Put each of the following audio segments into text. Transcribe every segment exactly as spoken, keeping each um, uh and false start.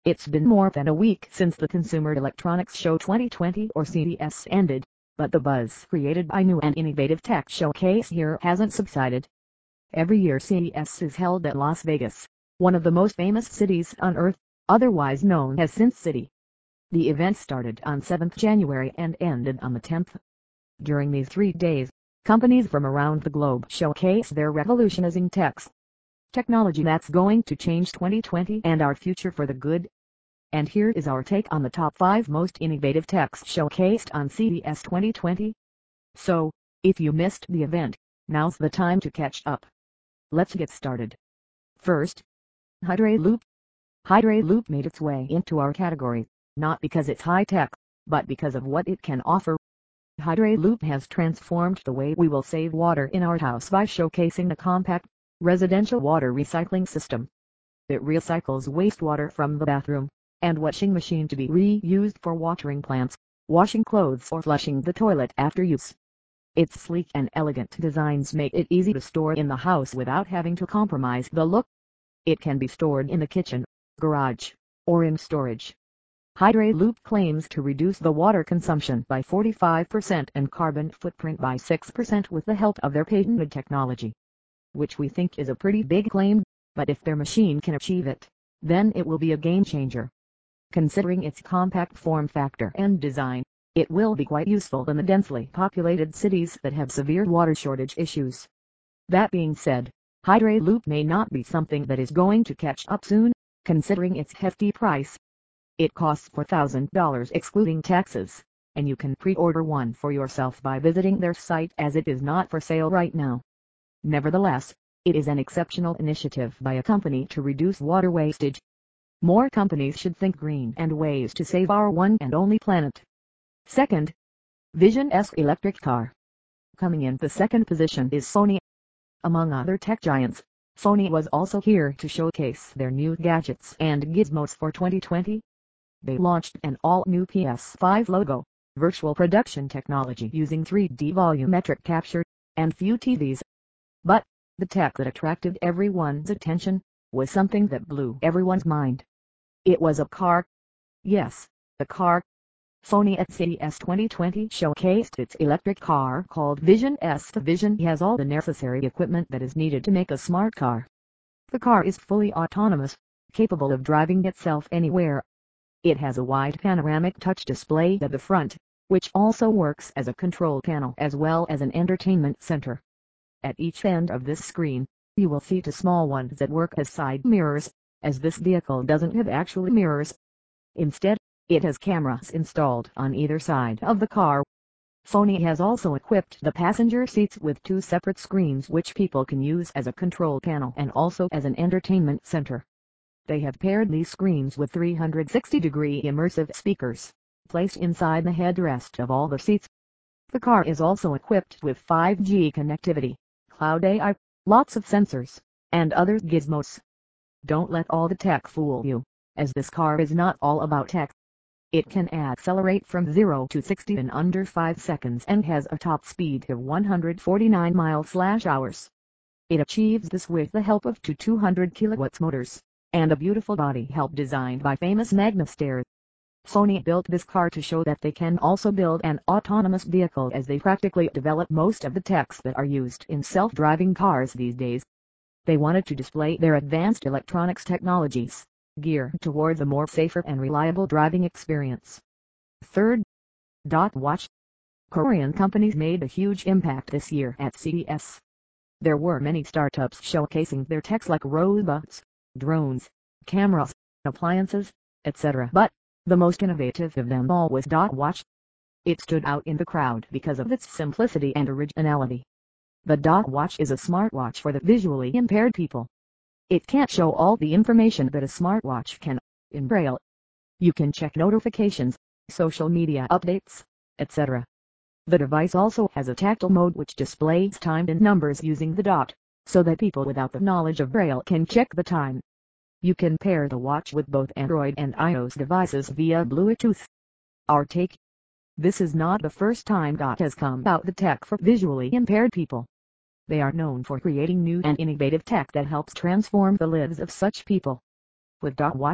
It's been more than a week since the Consumer Electronics Show twenty twenty or C E S ended, but the buzz created by new and innovative tech showcase here hasn't subsided. Every year C E S is held at Las Vegas, one of the most famous cities on Earth, otherwise known as Sin City. The event started on seventh of January and ended on the tenth. During these three days, companies from around the globe showcase their revolutionizing techs. Technology that's going to change twenty twenty and our future for the good. And here is our take on the top five most innovative techs showcased on C E S twenty twenty. So, if you missed the event, now's the time to catch up. Let's get started. First, Hydraloop. Hydraloop made its way into our category, not because it's high-tech, but because of what it can offer. Hydraloop has transformed the way we will save water in our house by showcasing a compact, residential water recycling system. It recycles wastewater from the bathroom and washing machine to be reused for watering plants, washing clothes or flushing the toilet after use. Its sleek and elegant designs make it easy to store in the house without having to compromise the look. It can be stored in the kitchen, garage, or in storage. Hydraloop claims to reduce the water consumption by forty-five percent and carbon footprint by six percent with the help of their patented technology. Which we think is a pretty big claim, but if their machine can achieve it, then it will be a game changer. Considering its compact form factor and design, it will be quite useful in the densely populated cities that have severe water shortage issues. That being said, Hydraloop may not be something that is going to catch up soon, considering its hefty price. It costs four thousand dollars excluding taxes, and you can pre-order one for yourself by visiting their site as it is not for sale right now. Nevertheless, it is an exceptional initiative by a company to reduce water wastage. More companies should think green and ways to save our one and only planet. Second, Vision S electric car. Coming in the second position is Sony. Among other tech giants, Sony was also here to showcase their new gadgets and gizmos for twenty twenty. They launched an all-new P S five logo, virtual production technology using three D volumetric capture, and few T Vs. But, the tech that attracted everyone's attention was something that blew everyone's mind. It was a car. Yes, a car. Sony at C E S twenty twenty showcased its electric car called Vision S. The Vision has all the necessary equipment that is needed to make a smart car. The car is fully autonomous, capable of driving itself anywhere. It has a wide panoramic touch display at the front, which also works as a control panel as well as an entertainment center. At each end of this screen, you will see two small ones that work as side mirrors, as this vehicle doesn't have actual mirrors. Instead, it has cameras installed on either side of the car. Sony has also equipped the passenger seats with two separate screens which people can use as a control panel and also as an entertainment center. They have paired these screens with three hundred sixty degree immersive speakers, placed inside the headrest of all the seats. The car is also equipped with five G connectivity, cloud A I, lots of sensors, and other gizmos. Don't let all the tech fool you, as this car is not all about tech. It can accelerate from zero to sixty in under five seconds and has a top speed of one hundred forty-nine miles per hour. It achieves this with the help of two two hundred kilowatt motors, and a beautiful body help designed by famous MagnaStair. Sony built this car to show that they can also build an autonomous vehicle as they practically develop most of the techs that are used in self-driving cars these days. They wanted to display their advanced electronics technologies, geared towards a more safer and reliable driving experience. Third, Dot Watch. Korean companies made a huge impact this year at C E S. There were many startups showcasing their techs like robots, drones, cameras, appliances, et cetera. But, the most innovative of them all was Dot Watch. It stood out in the crowd because of its simplicity and originality. The Dot Watch is a smartwatch for the visually impaired people. It can't show all the information that a smartwatch can, in Braille. You can check notifications, social media updates, et cetera. The device also has a tactile mode which displays time in numbers using the dot, so that people without the knowledge of Braille can check the time. You can pair the watch with both Android and iOS devices via Bluetooth. Our take? This is not the first time Dot has come out the tech for visually impaired people. They are known for creating new and innovative tech that helps transform the lives of such people. With Dot Watch,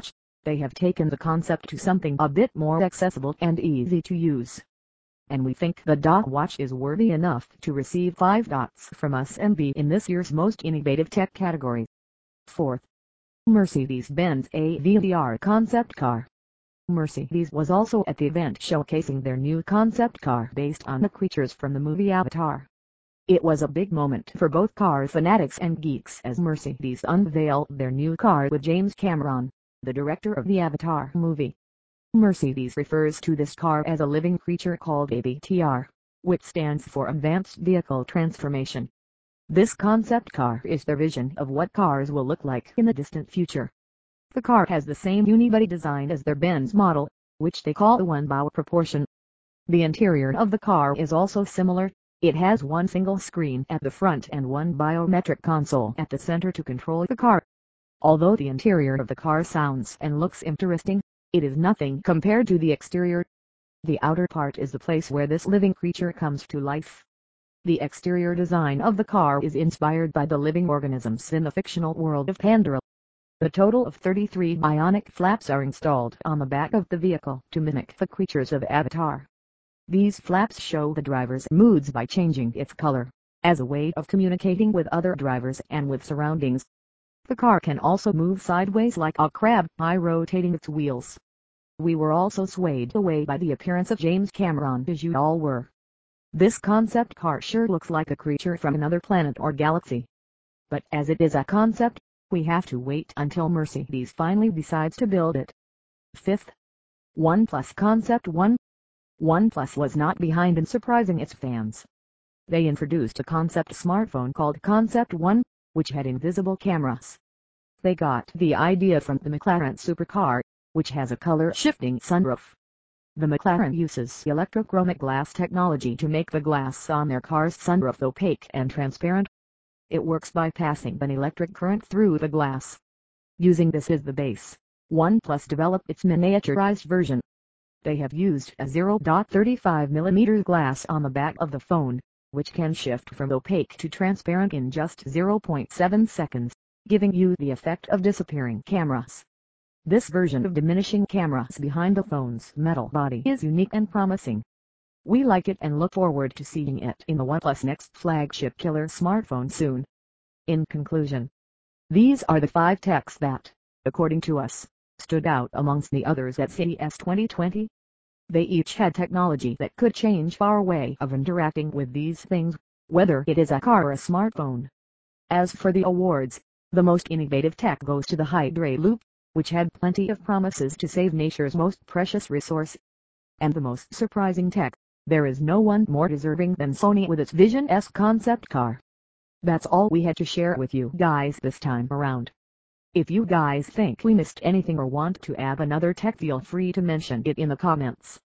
They have taken the concept to something a bit more accessible and easy to use. And we think the Dot Watch is worthy enough to receive five dots from us and be in this year's most innovative tech category. Fourth, Mercedes-Benz A V T R concept car. Mercedes was also at the event showcasing their new concept car based on the creatures from the movie Avatar. It was a big moment for both car fanatics and geeks as Mercedes unveiled their new car with James Cameron, the director of the Avatar movie. Mercedes refers to this car as a living creature called A V T R, which stands for Advanced Vehicle Transformation. This concept car is their vision of what cars will look like in the distant future. The car has the same unibody design as their Benz model, which they call the one-bow proportion. The interior of the car is also similar. It has one single screen at the front and one biometric console at the center to control the car. Although the interior of the car sounds and looks interesting, it is nothing compared to the exterior. The outer part is the place where this living creature comes to life. The exterior design of the car is inspired by the living organisms in the fictional world of Pandora. A total of thirty-three bionic flaps are installed on the back of the vehicle to mimic the creatures of Avatar. These flaps show the driver's moods by changing its color, as a way of communicating with other drivers and with surroundings. The car can also move sideways like a crab by rotating its wheels. We were also swayed away by the appearance of James Cameron, as you all were. This concept car sure looks like a creature from another planet or galaxy. But as it is a concept, we have to wait until Mercedes finally decides to build it. Fifth, OnePlus Concept One. OnePlus was not behind in surprising its fans. They introduced a concept smartphone called Concept One, which had invisible cameras. They got the idea from the McLaren supercar, which has a color-shifting sunroof. The McLaren uses electrochromic glass technology to make the glass on their car's sunroof opaque and transparent. It works by passing an electric current through the glass. Using this as the base, OnePlus developed its miniaturized version. They have used a zero point three five millimeter glass on the back of the phone, which can shift from opaque to transparent in just zero point seven seconds, giving you the effect of disappearing cameras. This version of diminishing cameras behind the phone's metal body is unique and promising. We like it and look forward to seeing it in the OnePlus next flagship killer smartphone soon. In conclusion, these are the five techs that, according to us, stood out amongst the others at C E S twenty twenty. They each had technology that could change our way of interacting with these things, whether it is a car or a smartphone. As for the awards, the most innovative tech goes to the Hydraloop, which had plenty of promises to save nature's most precious resource. And the most surprising tech, there is no one more deserving than Sony with its Vision S concept car. That's all we had to share with you guys this time around. If you guys think we missed anything or want to add another tech, feel free to mention it in the comments.